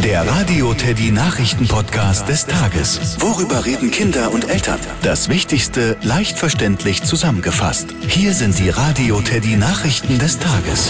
Der Radio Teddy Nachrichten-Podcast des Tages. Worüber reden Kinder und Eltern? Das Wichtigste leicht verständlich zusammengefasst. Hier sind die Radio Teddy Nachrichten des Tages.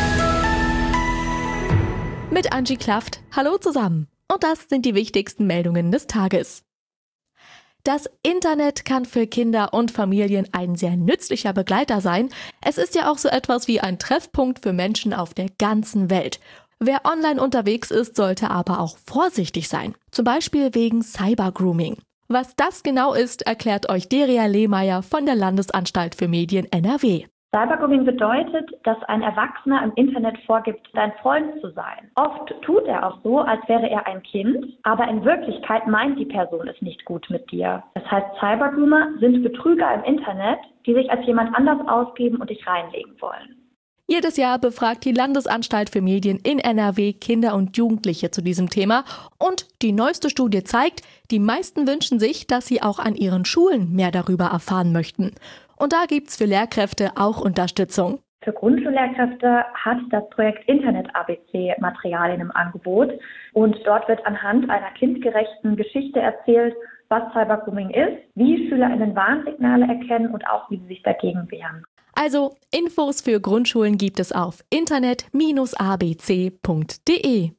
Mit Angie Klaft. Hallo zusammen. Und das sind die wichtigsten Meldungen des Tages. Das Internet kann für Kinder und Familien ein sehr nützlicher Begleiter sein. Es ist ja auch so etwas wie ein Treffpunkt für Menschen auf der ganzen Welt. Wer online unterwegs ist, sollte aber auch vorsichtig sein. Zum Beispiel wegen Cybergrooming. Was das genau ist, erklärt euch Deria Lehmeier von der Landesanstalt für Medien NRW. Cybergrooming bedeutet, dass ein Erwachsener im Internet vorgibt, dein Freund zu sein. Oft tut er auch so, als wäre er ein Kind, aber in Wirklichkeit meint die Person es nicht gut mit dir. Das heißt, Cybergroomer sind Betrüger im Internet, die sich als jemand anders ausgeben und dich reinlegen wollen. Jedes Jahr befragt die Landesanstalt für Medien in NRW Kinder und Jugendliche zu diesem Thema. Und die neueste Studie zeigt, die meisten wünschen sich, dass sie auch an ihren Schulen mehr darüber erfahren möchten. Und da gibt's für Lehrkräfte auch Unterstützung. Für Grundschullehrkräfte hat das Projekt Internet-ABC Materialien im Angebot. Und dort wird anhand einer kindgerechten Geschichte erzählt, was Cybergrooming ist, wie SchülerInnen Warnsignale erkennen und auch, wie sie sich dagegen wehren. Also Infos für Grundschulen gibt es auf internet-abc.de.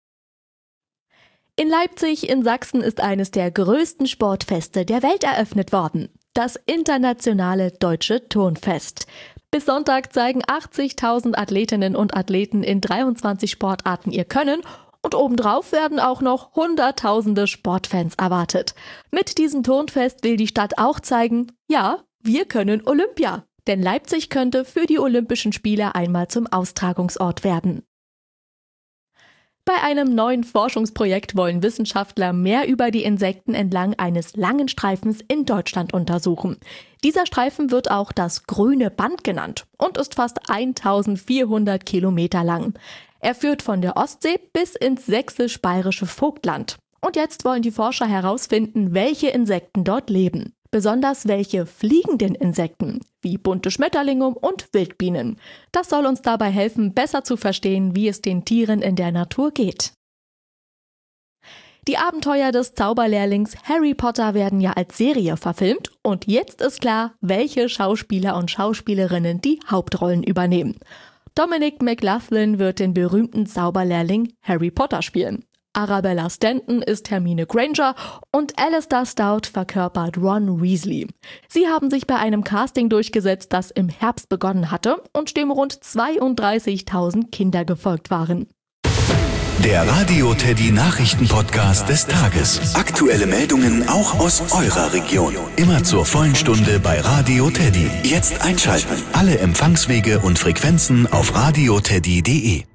In Leipzig in Sachsen ist eines der größten Sportfeste der Welt eröffnet worden. Das internationale Deutsche Turnfest. Bis Sonntag zeigen 80.000 Athletinnen und Athleten in 23 Sportarten ihr Können. Und obendrauf werden auch noch Hunderttausende Sportfans erwartet. Mit diesem Turnfest will die Stadt auch zeigen, ja, wir können Olympia. Denn Leipzig könnte für die Olympischen Spiele einmal zum Austragungsort werden. Bei einem neuen Forschungsprojekt wollen Wissenschaftler mehr über die Insekten entlang eines langen Streifens in Deutschland untersuchen. Dieser Streifen wird auch das grüne Band genannt und ist fast 1400 Kilometer lang. Er führt von der Ostsee bis ins sächsisch-bayerische Vogtland. Und jetzt wollen die Forscher herausfinden, welche Insekten dort leben. Besonders welche fliegenden Insekten, wie bunte Schmetterlinge und Wildbienen. Das soll uns dabei helfen, besser zu verstehen, wie es den Tieren in der Natur geht. Die Abenteuer des Zauberlehrlings Harry Potter werden ja als Serie verfilmt und jetzt ist klar, welche Schauspieler und Schauspielerinnen die Hauptrollen übernehmen. Dominic McLaughlin wird den berühmten Zauberlehrling Harry Potter spielen. Arabella Stanton ist Hermine Granger und Alistair Stout verkörpert Ron Weasley. Sie haben sich bei einem Casting durchgesetzt, das im Herbst begonnen hatte und dem rund 32.000 Kinder gefolgt waren. Der Radio Teddy Nachrichten-Podcast des Tages. Aktuelle Meldungen auch aus eurer Region. Immer zur vollen Stunde bei Radio Teddy. Jetzt einschalten. Alle Empfangswege und Frequenzen auf radioteddy.de.